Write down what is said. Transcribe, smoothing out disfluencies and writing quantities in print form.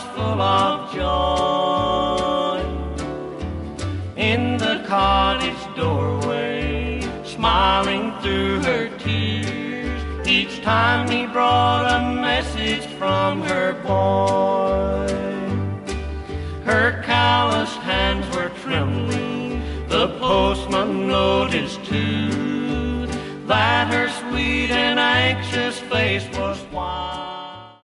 full of joy. In the cottage doorway, smiling through her tears, each time he brought a message from her boy. Her calloused hands were trembling, the postman noticed too, that her sweet and anxious face was white.